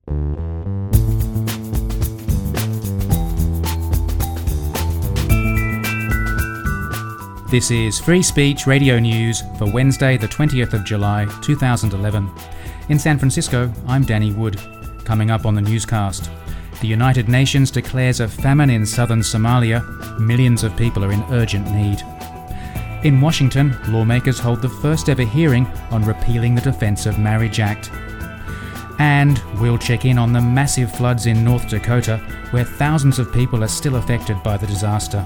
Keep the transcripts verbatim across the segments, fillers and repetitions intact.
This is Free Speech Radio News for Wednesday, the twentieth of July, two thousand eleven. In San Francisco, I'm Danny Wood. Coming up on the newscast, the United Nations declares a famine in southern Somalia. Millions of people are in urgent need. In Washington, lawmakers hold the first ever hearing on repealing the Defense of Marriage Act. And we'll check in on the massive floods in North Dakota, where thousands of people are still affected by the disaster.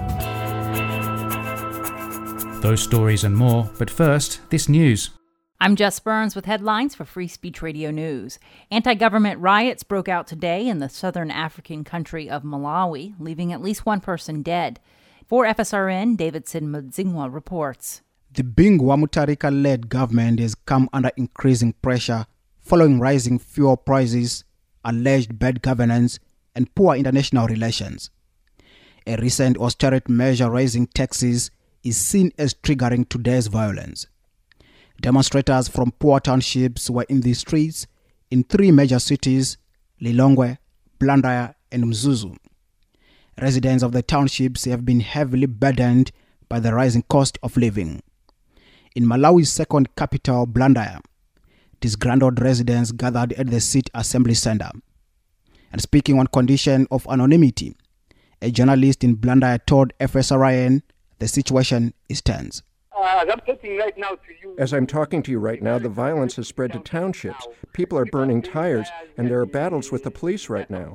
Those stories and more, but first, this news. I'm Jess Burns with headlines for Free Speech Radio News. Anti-government riots broke out today in the southern African country of Malawi, leaving at least one person dead. For F S R N, Davidson Mudzingwa reports. The Bingu wa Mutharika-led government has come under increasing pressure following rising fuel prices, alleged bad governance, and poor international relations. A recent austerity measure raising taxes is seen as triggering today's violence. Demonstrators from poor townships were in the streets in three major cities, Lilongwe, Blantyre, and Mzuzu. Residents of the townships have been heavily burdened by the rising cost of living. In Malawi's second capital, Blantyre, disgruntled residents gathered at the City Assembly Center. And speaking on condition of anonymity, a journalist in Blantyre told F S R I N the situation is tense. Uh, as I'm talking right now to you, As I'm talking to you right now, the violence has spread to townships. People are burning tires, and there are battles with the police right now.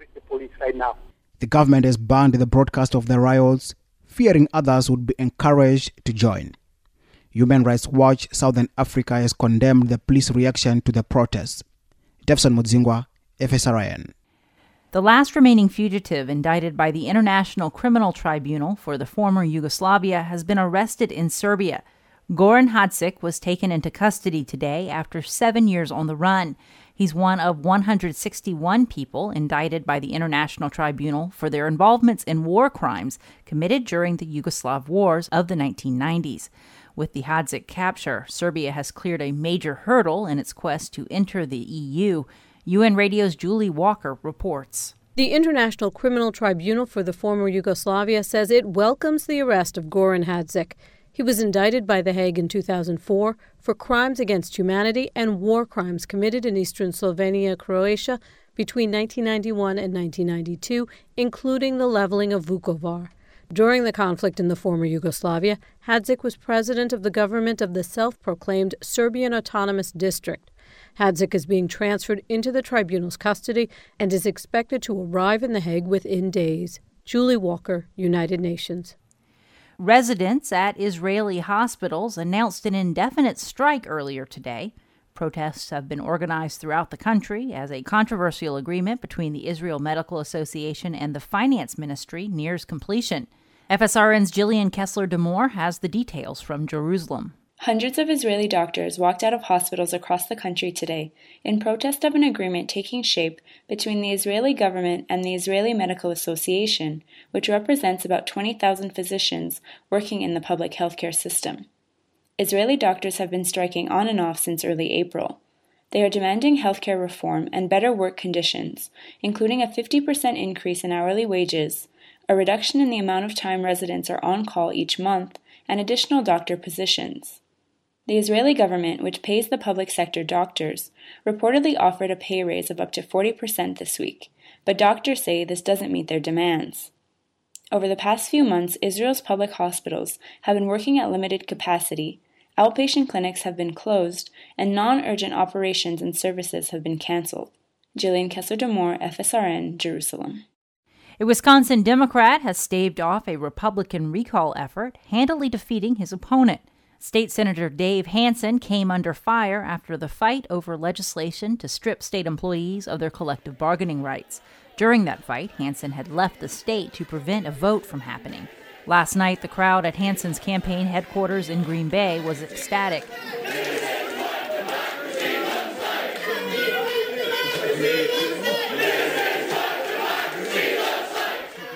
The government has banned the broadcast of the riots, fearing others would be encouraged to join. Human Rights Watch Southern Africa has condemned the police reaction to the protests. Davidson Mudzingwa, F S R I N. The last remaining fugitive indicted by the International Criminal Tribunal for the former Yugoslavia has been arrested in Serbia. Goran Hadžić was taken into custody today after seven years on the run. He's one of one hundred sixty-one people indicted by the International Tribunal for their involvements in war crimes committed during the Yugoslav wars of the nineteen nineties. With the Hadžić capture, Serbia has cleared a major hurdle in its quest to enter the E U. U N Radio's Julie Walker reports. The International Criminal Tribunal for the former Yugoslavia says it welcomes the arrest of Goran Hadžić. He was indicted by The Hague in two thousand four for crimes against humanity and war crimes committed in eastern Slovenia, Croatia between nineteen ninety-one and nineteen ninety-two, including the leveling of Vukovar. During the conflict in the former Yugoslavia, Hadžić was president of the government of the self-proclaimed Serbian Autonomous District. Hadžić is being transferred into the tribunal's custody and is expected to arrive in The Hague within days. Julie Walker, United Nations. Residents at Israeli hospitals announced an indefinite strike earlier today. Protests have been organized throughout the country as a controversial agreement between the Israel Medical Association and the Finance Ministry nears completion. F S R N's Gillian Kessler-Demore has the details from Jerusalem. Hundreds of Israeli doctors walked out of hospitals across the country today in protest of an agreement taking shape between the Israeli government and the Israeli Medical Association, which represents about twenty thousand physicians working in the public healthcare system. Israeli doctors have been striking on and off since early April. They are demanding healthcare reform and better work conditions, including a fifty percent increase in hourly wages, a reduction in the amount of time residents are on call each month, and additional doctor positions. The Israeli government, which pays the public sector doctors, reportedly offered a pay raise of up to forty percent this week, but doctors say this doesn't meet their demands. Over the past few months, Israel's public hospitals have been working at limited capacity, outpatient clinics have been closed, and non-urgent operations and services have been canceled. Gillian Kessler-Demore, F S R N, Jerusalem. A Wisconsin Democrat has staved off a Republican recall effort, handily defeating his opponent. State Senator Dave Hansen came under fire after the fight over legislation to strip state employees of their collective bargaining rights. During that fight, Hansen had left the state to prevent a vote from happening. Last night, the crowd at Hansen's campaign headquarters in Green Bay was ecstatic.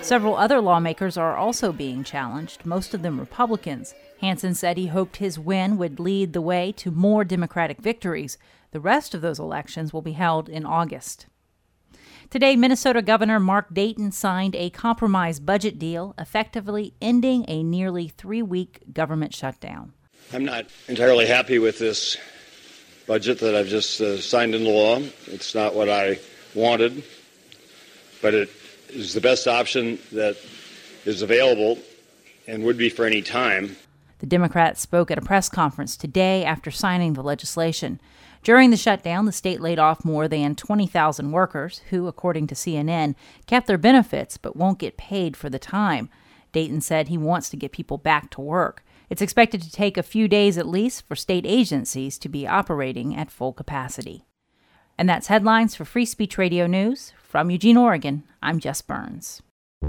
Several other lawmakers are also being challenged, most of them Republicans. Hansen said he hoped his win would lead the way to more Democratic victories. The rest of those elections will be held in August. Today, Minnesota Governor Mark Dayton signed a compromise budget deal, effectively ending a nearly three-week government shutdown. I'm not entirely happy with this budget that I've just uh, signed into law. It's not what I wanted, but it is the best option that is available and would be for any time. The Democrats spoke at a press conference today after signing the legislation. During the shutdown, the state laid off more than twenty thousand workers who, according to C N N, kept their benefits but won't get paid for the time. Dayton said he wants to get people back to work. It's expected to take a few days at least for state agencies to be operating at full capacity. And that's headlines for Free Speech Radio News. From Eugene, Oregon, I'm Jess Burns.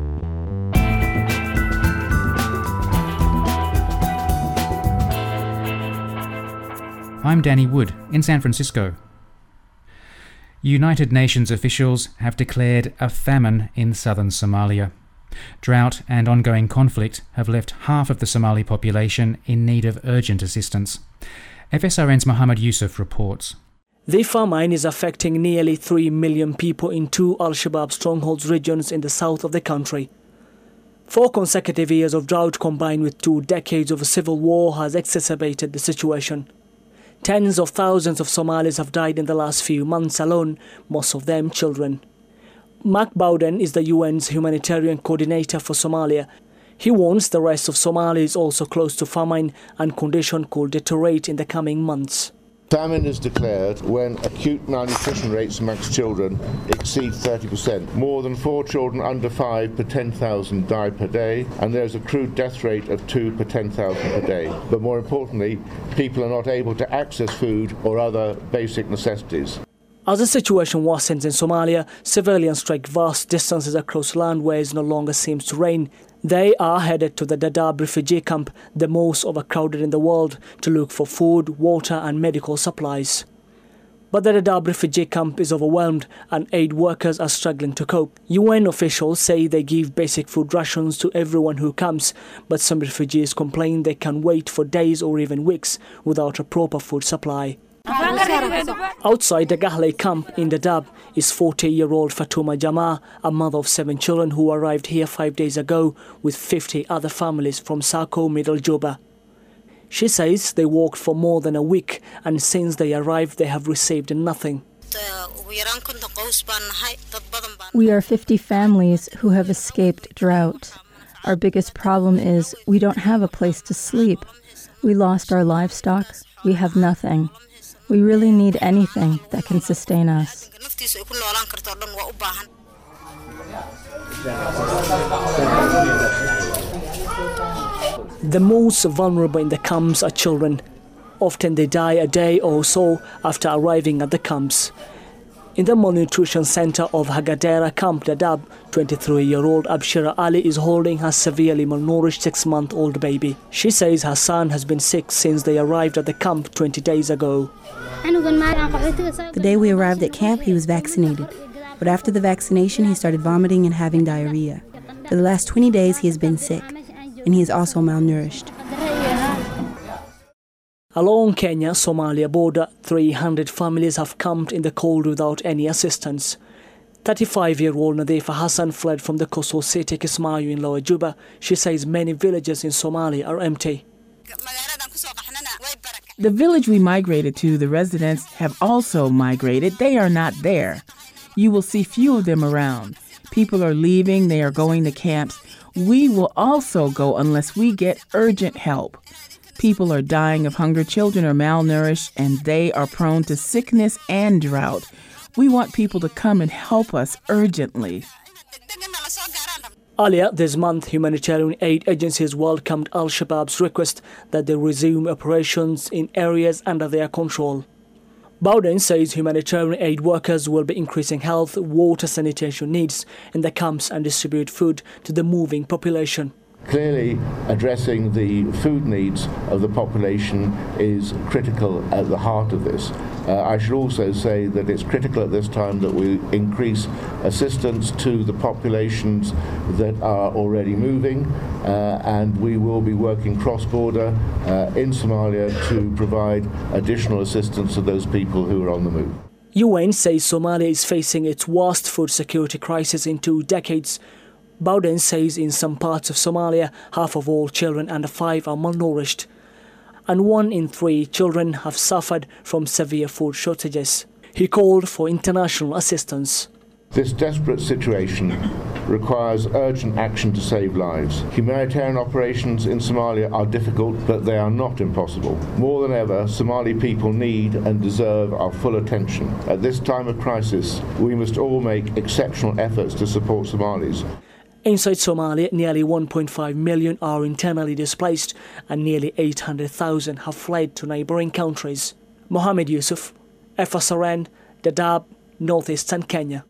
I'm Danny Wood in San Francisco. United Nations officials have declared a famine in southern Somalia. Drought and ongoing conflict have left half of the Somali population in need of urgent assistance. F S R N's Mohammed Yusuf reports. The famine is affecting nearly three million people in two Al-Shabaab strongholds regions in the south of the country. Four consecutive years of drought combined with two decades of civil war has exacerbated the situation. Tens of thousands of Somalis have died in the last few months alone, most of them children. Mark Bowden is the U N's humanitarian coordinator for Somalia. He warns the rest of Somalia is also close to famine and conditions could deteriorate in the coming months. Famine is declared when acute malnutrition rates amongst children exceed thirty percent. More than four children under five per ten thousand die per day, and there's a crude death rate of two per ten thousand per day. But more importantly, people are not able to access food or other basic necessities. As the situation worsens in Somalia, civilians trek vast distances across land where it no longer seems to rain. They are headed to the Dadaab refugee camp, the most overcrowded in the world, to look for food, water and medical supplies. But the Dadaab refugee camp is overwhelmed and aid workers are struggling to cope. U N officials say they give basic food rations to everyone who comes, but some refugees complain they can wait for days or even weeks without a proper food supply. Outside the Gahley camp in Dadaab is forty-year-old Fatuma Jama, a mother of seven children who arrived here five days ago with fifty other families from Sako, Middle Juba. She says they walked for more than a week and since they arrived they have received nothing. We are fifty families who have escaped drought. Our biggest problem is we don't have a place to sleep. We lost our livestock. We have nothing. We really need anything that can sustain us. The most vulnerable in the camps are children. Often they die a day or so after arriving at the camps. In the malnutrition center of Hagadera Camp Dadaab, twenty-three-year-old Abshira Ali is holding her severely malnourished six-month-old baby. She says her son has been sick since they arrived at the camp twenty days ago. The day we arrived at camp, he was vaccinated. But after the vaccination, he started vomiting and having diarrhea. For the last twenty days, he has been sick, and he is also malnourished. Along Kenya-Somalia border, three hundred families have camped in the cold without any assistance. thirty-five-year-old Nadifa Hassan fled from the coastal city Kismayo in Lower Juba. She says many villages in Somalia are empty. The village we migrated to, the residents have also migrated. They are not there. You will see few of them around. People are leaving. They are going to camps. We will also go unless we get urgent help. People are dying of hunger. Children are malnourished, and they are prone to sickness and drought. We want people to come and help us urgently. Earlier this month, humanitarian aid agencies welcomed Al-Shabaab's request that they resume operations in areas under their control. Bowden says humanitarian aid workers will be increasing health, water, sanitation needs in the camps and distribute food to the moving population. Clearly, addressing the food needs of the population is critical at the heart of this. Uh, I should also say that it's critical at this time that we increase assistance to the populations that are already moving, uh, and we will be working cross-border uh, in Somalia to provide additional assistance to those people who are on the move. U N says Somalia is facing its worst food security crisis in two decades. Bowden says in some parts of Somalia, half of all children under five are malnourished, and one in three children have suffered from severe food shortages. He called for international assistance. This desperate situation requires urgent action to save lives. Humanitarian operations in Somalia are difficult, but they are not impossible. More than ever, Somali people need and deserve our full attention. At this time of crisis, we must all make exceptional efforts to support Somalis. Inside Somalia, nearly one point five million are internally displaced and nearly eight hundred thousand have fled to neighbouring countries. Mohammed Yusuf, F S R N, Dadaab, northeastern Kenya.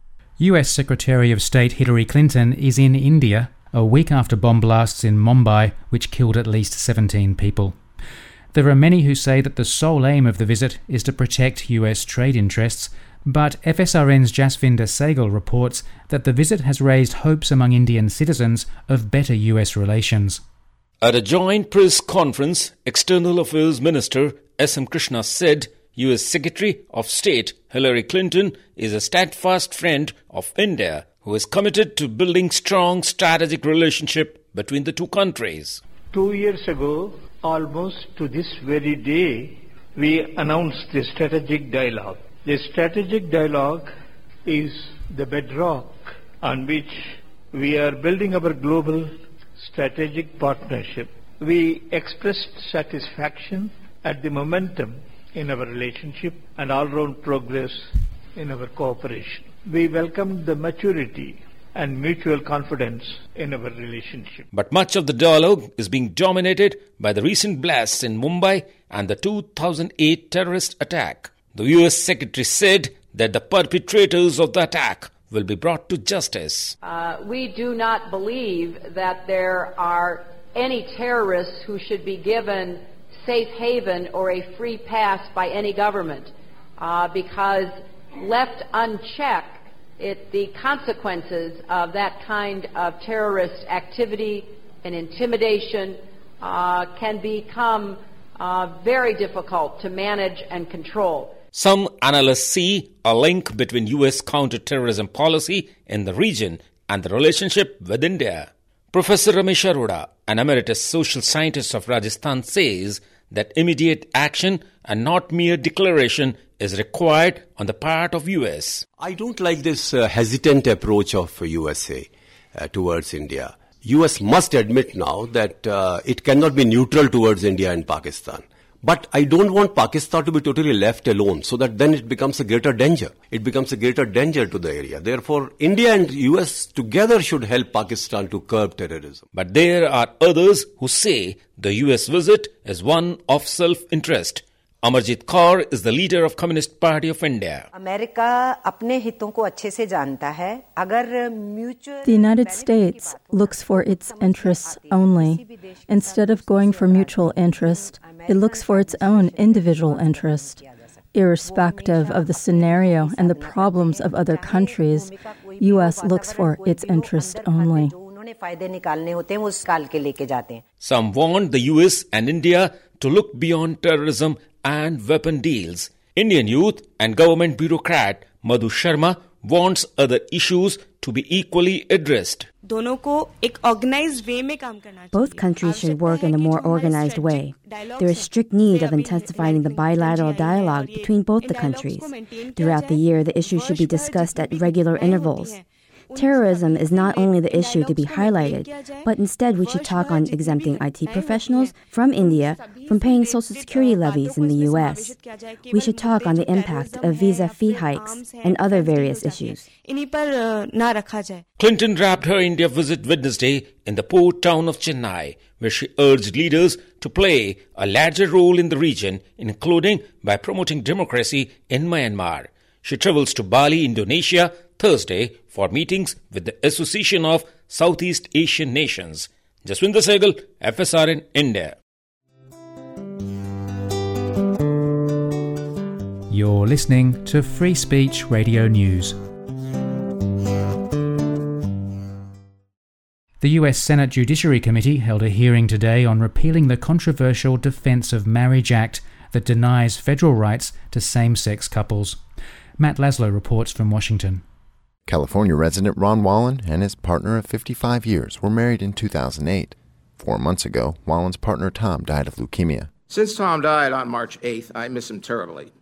U S Secretary of State Hillary Clinton is in India a week after bomb blasts in Mumbai, which killed at least seventeen people. There are many who say that the sole aim of the visit is to protect U S trade interests, but F S R N's Jasvinder Sehgal reports that the visit has raised hopes among Indian citizens of better U S relations. At a joint press conference, External Affairs Minister S M Krishna said U S Secretary of State Hillary Clinton is a steadfast friend of India who is committed to building strong strategic relationship between the two countries. Two years ago, almost to this very day, we announced the strategic dialogue. The strategic dialogue is the bedrock on which we are building our global strategic partnership. We expressed satisfaction at the momentum in our relationship and all-round progress in our cooperation. We welcomed the maturity and mutual confidence in our relationship. But much of the dialogue is being dominated by the recent blasts in Mumbai and the two thousand eight terrorist attack. The U S Secretary said that the perpetrators of the attack will be brought to justice. Uh, we do not believe that there are any terrorists who should be given safe haven or a free pass by any government, uh, because left unchecked, it, the consequences of that kind of terrorist activity and intimidation uh, can become uh, very difficult to manage and control. Some analysts see a link between U S counter-terrorism policy in the region and the relationship with India. Professor Ramesh Arora, an emeritus social scientist of Rajasthan, says that immediate action and not mere declaration is required on the part of U S. I don't like this uh, hesitant approach of U S A uh, towards India. U S must admit now that uh, it cannot be neutral towards India and Pakistan. But I don't want Pakistan to be totally left alone, so that then it becomes a greater danger. It becomes a greater danger to the area. Therefore, India and U S together should help Pakistan to curb terrorism. But there are others who say the U S visit is one of self-interest. Amarjit Kaur is the leader of Communist Party of India. The United States looks for its interests only. Instead of going for mutual interest, it looks for its own individual interest. Irrespective of the scenario and the problems of other countries, U S looks for its interest only. Some want the U S and India to look beyond terrorism and weapon deals. Indian youth and government bureaucrat Madhu Sharma wants other issues to be equally addressed. Both countries should work in a more organized way. There is strict need of intensifying the bilateral dialogue between both the countries. Throughout the year, the issue should be discussed at regular intervals. Terrorism is not only the issue to be highlighted, but instead we should talk on exempting I T professionals from India from paying Social Security levies in the U S. We should talk on the impact of visa fee hikes and other various issues. Clinton wrapped her India visit Wednesday in the port town of Chennai, where she urged leaders to play a larger role in the region, including by promoting democracy in Myanmar. She travels to Bali, Indonesia, Thursday for meetings with the Association of Southeast Asian Nations. Jaswinder Sehgal, F S R in India. You're listening to Free Speech Radio News. The U S Senate Judiciary Committee held a hearing today on repealing the controversial Defense of Marriage Act that denies federal rights to same-sex couples. Matt Laszlo reports from Washington. California resident Ron Wallen and his partner of fifty-five years were married in two thousand eight. Four months ago, Wallen's partner Tom died of leukemia. Since Tom died on March eighth, I miss him terribly.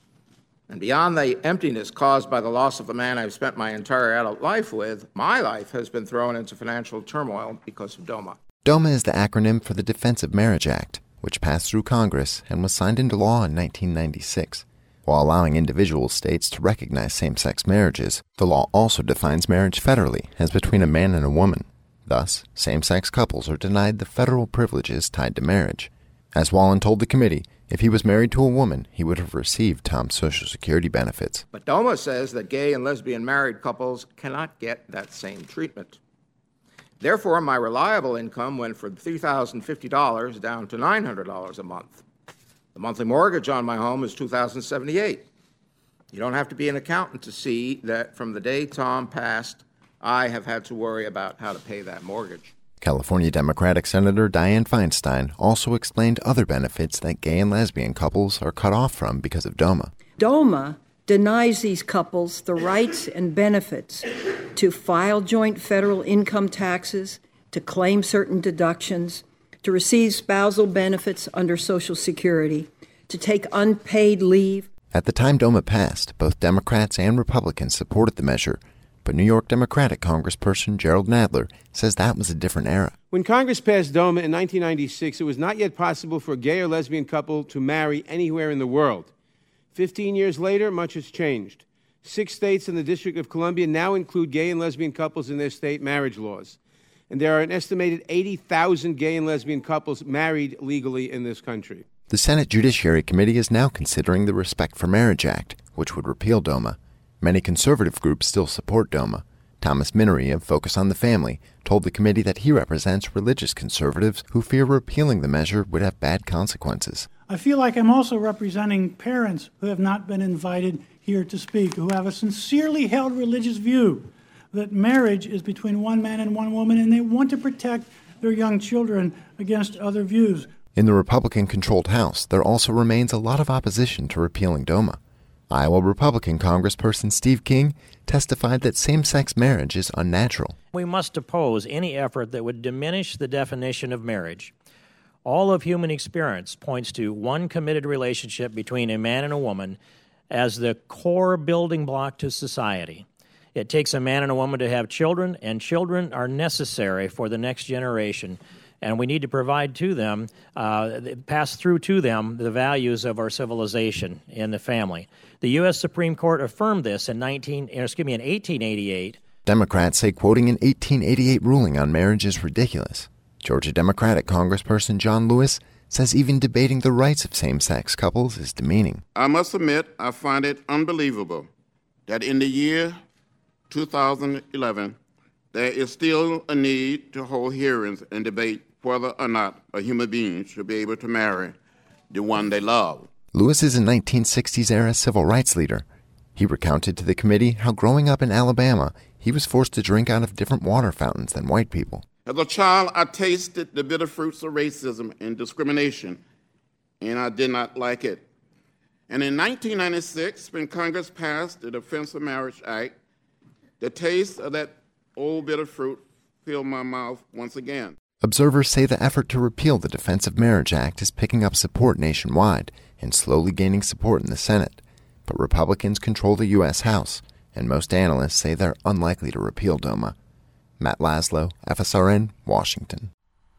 And beyond the emptiness caused by the loss of the man I've spent my entire adult life with, my life has been thrown into financial turmoil because of DOMA. DOMA is the acronym for the Defense of Marriage Act, which passed through Congress and was signed into law in nineteen ninety-six. While allowing individual states to recognize same-sex marriages, the law also defines marriage federally as between a man and a woman. Thus, same-sex couples are denied the federal privileges tied to marriage. As Wallen told the committee, if he was married to a woman, he would have received Tom's Social Security benefits. But DOMA says that gay and lesbian married couples cannot get that same treatment. Therefore, my reliable income went from three thousand fifty dollars down to nine hundred dollars a month. The monthly mortgage on my home is two thousand seventy-eight dollars. You don't have to be an accountant to see that from the day Tom passed, I have had to worry about how to pay that mortgage. California Democratic Senator Dianne Feinstein also explained other benefits that gay and lesbian couples are cut off from because of DOMA. DOMA denies these couples the rights and benefits to file joint federal income taxes, to claim certain deductions, to receive spousal benefits under Social Security, to take unpaid leave. At the time DOMA passed, both Democrats and Republicans supported the measure, but New York Democratic Congressperson Gerald Nadler says that was a different era. When Congress passed DOMA in nineteen ninety-six, it was not yet possible for a gay or lesbian couple to marry anywhere in the world. Fifteen years later, much has changed. Six states and the District of Columbia now include gay and lesbian couples in their state marriage laws. And there are an estimated eighty thousand gay and lesbian couples married legally in this country. The Senate Judiciary Committee is now considering the Respect for Marriage Act, which would repeal DOMA. Many conservative groups still support DOMA. Thomas Minnery of Focus on the Family told the committee that he represents religious conservatives who fear repealing the measure would have bad consequences. I feel like I'm also representing parents who have not been invited here to speak, who have a sincerely held religious view that marriage is between one man and one woman, and they want to protect their young children against other views. In the Republican-controlled House, there also remains a lot of opposition to repealing DOMA. Iowa Republican Congressperson Steve King testified that same-sex marriage is unnatural. We must oppose any effort that would diminish the definition of marriage. All of human experience points to one committed relationship between a man and a woman as the core building block to society. It takes a man and a woman to have children, and children are necessary for the next generation. And we need to provide to them, uh, pass through to them, the values of our civilization in the family. The U S Supreme Court affirmed this in nineteen, excuse me, in eighteen eighty-eight. Democrats say quoting an eighteen eighty-eight ruling on marriage is ridiculous. Georgia Democratic Congressperson John Lewis says even debating the rights of same-sex couples is demeaning. I must admit, I find it unbelievable that in the year two thousand eleven, there is still a need to hold hearings and debate whether or not a human being should be able to marry the one they love. Lewis is a nineteen sixties-era civil rights leader. He recounted to the committee how growing up in Alabama, he was forced to drink out of different water fountains than white people. As a child, I tasted the bitter fruits of racism and discrimination, and I did not like it. And in nineteen ninety-six, when Congress passed the Defense of Marriage Act, the taste of that old bitter fruit filled my mouth once again. Observers say the effort to repeal the Defense of Marriage Act is picking up support nationwide and slowly gaining support in the Senate. But Republicans control the U S House, and most analysts say they're unlikely to repeal DOMA. Matt Laszlo, F S R N, Washington.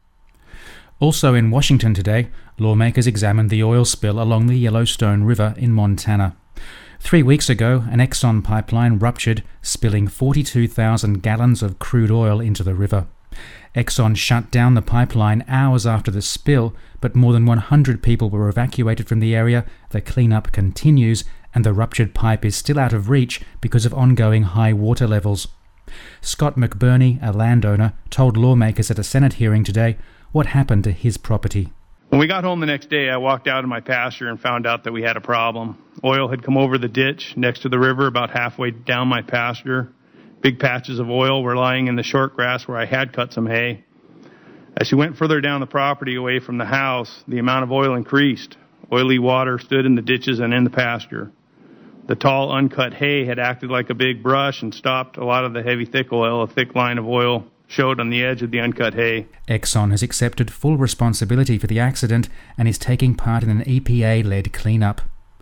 Also in Washington today, lawmakers examined the oil spill along the Yellowstone River in Montana. Three weeks ago, an Exxon pipeline ruptured, spilling forty-two thousand gallons of crude oil into the river. Exxon shut down the pipeline hours after the spill, but more than one hundred people were evacuated from the area. The cleanup continues, and the ruptured pipe is still out of reach because of ongoing high water levels. Scott McBurney, a landowner, told lawmakers at a Senate hearing today what happened to his property. When we got home the next day, I walked out of my pasture and found out that we had a problem. Oil had come over the ditch next to the river about halfway down my pasture. Big patches of oil were lying in the short grass where I had cut some hay. As we went further down the property away from the house, the amount of oil increased. Oily water stood in the ditches and in the pasture. The tall, uncut hay had acted like a big brush and stopped a lot of the heavy, thick oil. A thick line of oil showed on the edge of the uncut hay. Exxon has accepted full responsibility for the accident and is taking part in an E P A-led cleanup.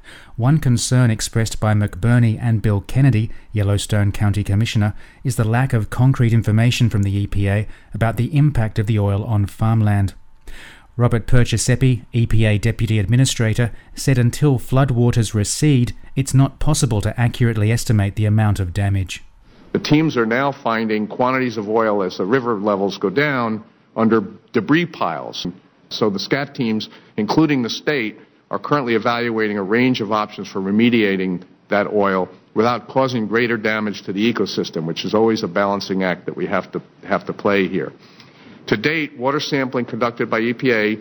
One concern expressed by McBurney and Bill Kennedy, Yellowstone County Commissioner, is the lack of concrete information from the E P A about the impact of the oil on farmland. Robert Perciasepi, E P A Deputy Administrator, said until floodwaters recede, it's not possible to accurately estimate the amount of damage. The teams are now finding quantities of oil as the river levels go down under debris piles. So the SCAT teams, including the state, are currently evaluating a range of options for remediating that oil without causing greater damage to the ecosystem, which is always a balancing act that we have to have to play here. To date, water sampling conducted by E P A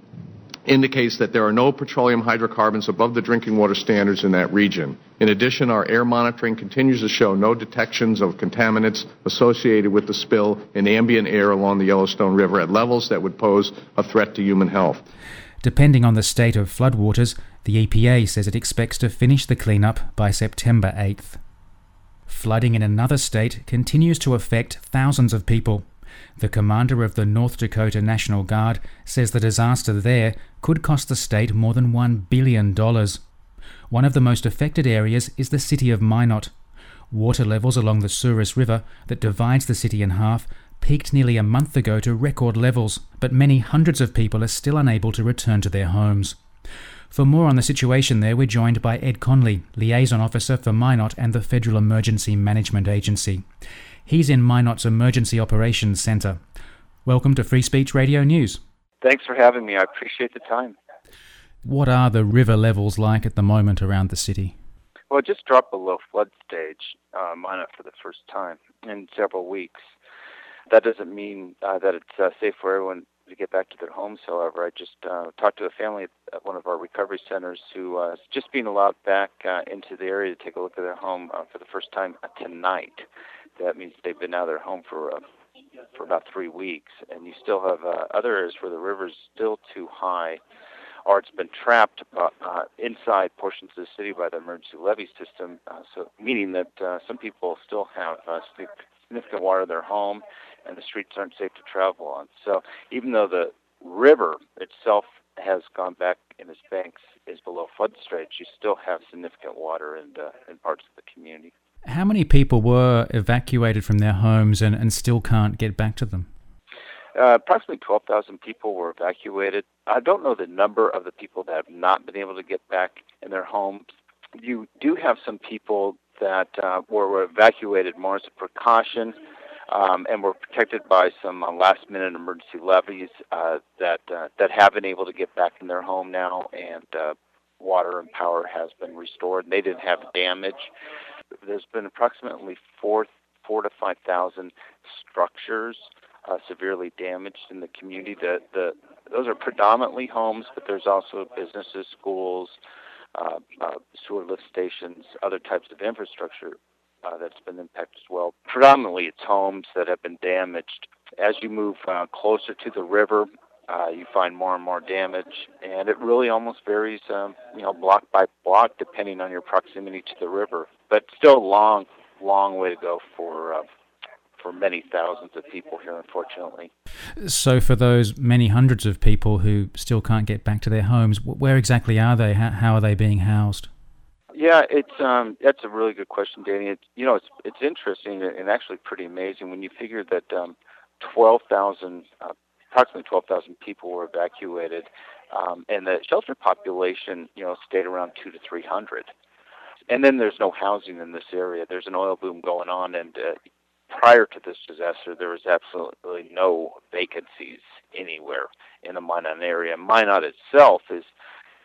indicates that there are no petroleum hydrocarbons above the drinking water standards in that region. In addition, our air monitoring continues to show no detections of contaminants associated with the spill in ambient air along the Yellowstone River at levels that would pose a threat to human health. Depending on the state of floodwaters, the E P A says it expects to finish the cleanup by September eighth. Flooding in another state continues to affect thousands of people. The commander of the North Dakota National Guard says the disaster there could cost the state more than one billion dollars. One of the most affected areas is the city of Minot. Water levels along the Souris River that divides the city in half peaked nearly a month ago to record levels, but many hundreds of people are still unable to return to their homes. For more on the situation there, we're joined by Ed Conley, Liaison Officer for Minot and the Federal Emergency Management Agency. He's in Minot's Emergency Operations Center. Welcome to Free Speech Radio News. Thanks for having me. I appreciate the time. What are the river levels like at the moment around the city? Well, it just dropped below flood stage, uh, Minot, for the first time in several weeks. That doesn't mean uh, that it's uh, safe for everyone to get back to their homes, however. I just uh, talked to a family at one of our recovery centers who uh, is just being allowed back uh, into the area to take a look at their home uh, for the first time tonight. That means they've been out of their home for uh, for about three weeks, and you still have uh, other areas where the river's still too high, or it's been trapped uh, uh, inside portions of the city by the emergency levee system, uh, so meaning that uh, some people still have uh, significant water in their home, and the streets aren't safe to travel on. So even though the river itself has gone back in its banks, is below flood stage, you still have significant water in, uh, in parts of the community. How many people were evacuated from their homes and, and still can't get back to them? Uh, approximately twelve thousand people were evacuated. I don't know the number of the people that have not been able to get back in their homes. You do have some people that uh, were, were evacuated more as a precaution um, and were protected by some uh, last-minute emergency levees uh, that uh, that have been able to get back in their home now, and uh, water and power has been restored. They didn't have damage. There's been approximately four, four to five thousand structures uh, severely damaged in the community. The, the, those are predominantly homes, but there's also businesses, schools, uh, uh, sewer lift stations, other types of infrastructure uh, that's been impacted as well. Predominantly, it's homes that have been damaged. As you move uh, closer to the river, Uh, you find more and more damage, and it really almost varies, um, you know, block by block, depending on your proximity to the river. But still a long, long way to go for uh, for many thousands of people here, unfortunately. So for those many hundreds of people who still can't get back to their homes, where exactly are they? How, how are they being housed? Yeah, it's um, that's a really good question, Danny. It's, you know, it's it's interesting and actually pretty amazing when you figure that um, twelve thousand uh, approximately twelve thousand people were evacuated, um, and the shelter population, you know, stayed around two to three hundred. And then there's no housing in this area. There's an oil boom going on, and uh, prior to this disaster, there was absolutely no vacancies anywhere in the Minot area. Minot itself is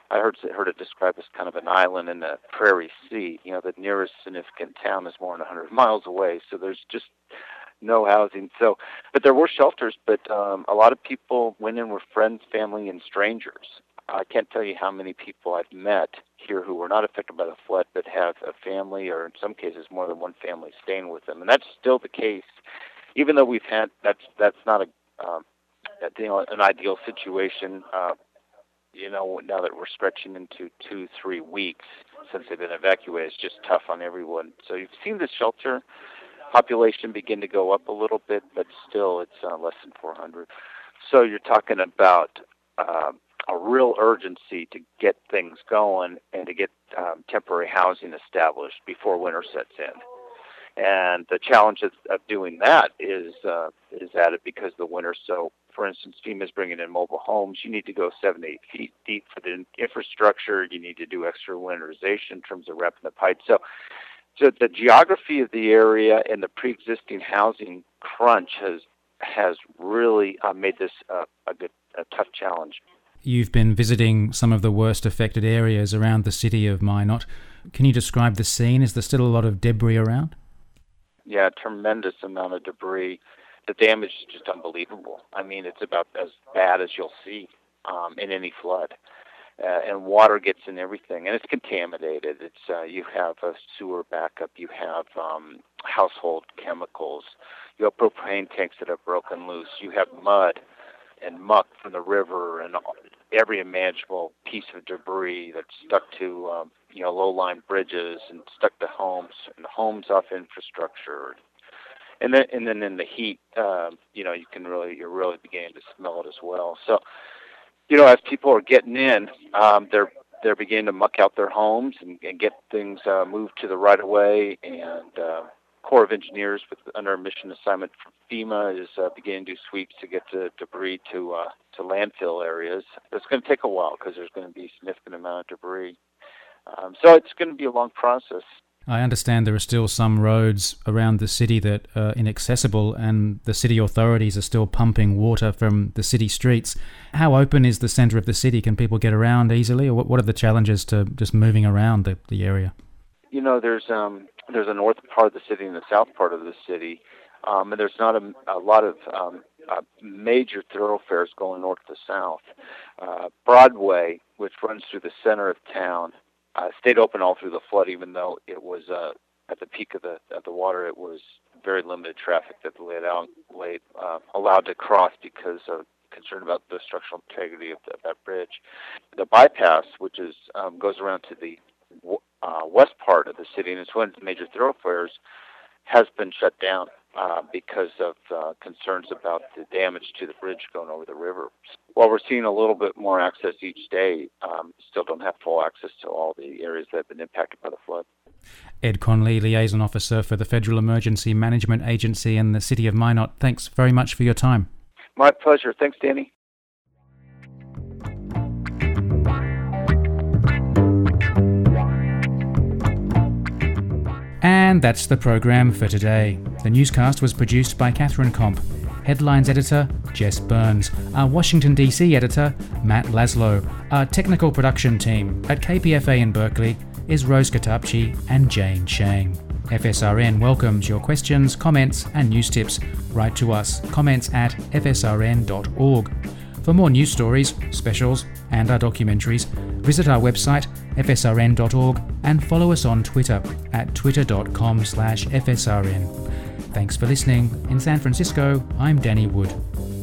I heard heard it described as kind of an island in the prairie sea. You know, the nearest significant town is more than one hundred miles away, so there's just no housing. So, but there were shelters, but um, a lot of people went in with friends, family, and strangers. I can't tell you how many people I've met here who were not affected by the flood, but have a family, or in some cases more than one family, staying with them, and that's still the case. Even though we've had that's that's not a um, you know an ideal situation. Uh, you know, now that we're stretching into two, three weeks since they've been evacuated, it's just tough on everyone. So you've seen the shelter population begin to go up a little bit, but still it's uh, less than four hundred. So you're talking about uh, a real urgency to get things going and to get um, temporary housing established before winter sets in. And the challenge of, of doing that is uh, is added because the winter. So, for instance, FEMA's bringing in mobile homes. You need to go seven, eight feet deep for the infrastructure. You need to do extra winterization in terms of wrapping the pipe. So, so the geography of the area and the pre-existing housing crunch has has really uh, made this uh, a good, a tough challenge. You've been visiting some of the worst affected areas around the city of Minot. Can you describe the scene? Is there still a lot of debris around? Yeah, tremendous amount of debris. The damage is just unbelievable. I mean, it's about as bad as you'll see um, in any flood. Uh, and water gets in everything, and it's contaminated. It's uh, you have a sewer backup, you have um, household chemicals, you have propane tanks that have broken loose, you have mud and muck from the river, and every imaginable piece of debris that's stuck to um, you know low-lying bridges and stuck to homes and homes off infrastructure. And then and then in the heat, uh, you know, you can really you're really beginning to smell it as well. So, you know, as people are getting in, um, they're they're beginning to muck out their homes and, and get things uh, moved to the right of way. And uh, Corps of Engineers, with under a mission assignment from FEMA, is uh, beginning to do sweeps to get the debris to uh, to landfill areas. It's going to take a while because there's going to be a significant amount of debris. Um, so it's going to be a long process. I understand there are still some roads around the city that are inaccessible, and the city authorities are still pumping water from the city streets. How open is the centre of the city? Can people get around easily, or what, what are the challenges to just moving around the, the area? You know, there's um, there's a north part of the city and the south part of the city, um, and there's not a, a lot of um, uh, major thoroughfares going north to south. Uh, Broadway, which runs through the center of town, Uh, stayed open all through the flood, even though it was uh, at the peak of the of the water. It was very limited traffic that laid out, laid, uh, allowed to cross because of concern about the structural integrity of, the, of that bridge. The bypass, which is um, goes around to the uh, west part of the city, and it's one of the major thoroughfares, has been shut down uh, because of uh, concerns about the damage to the bridge going over the river. While we're seeing a little bit more access each day, um, still don't have full access to all the areas that have been impacted by the flood. Ed Conley, Liaison Officer for the Federal Emergency Management Agency in the City of Minot, thanks very much for your time. My pleasure. Thanks, Danny. And that's the programme for today. The newscast was produced by Catherine Komp. Headlines editor, Jess Burns. Our Washington, D C editor, Matt Laszlo. Our technical production team at K P F A in Berkeley is Rose Katapchi and Jane Chang. F S R N welcomes your questions, comments and news tips. Write to us, comments at f s r n dot org. For more news stories, specials and our documentaries, visit our website f s r n dot org and follow us on Twitter at twitter dot com slash f s r n. Thanks for listening. In San Francisco, I'm Danny Wood.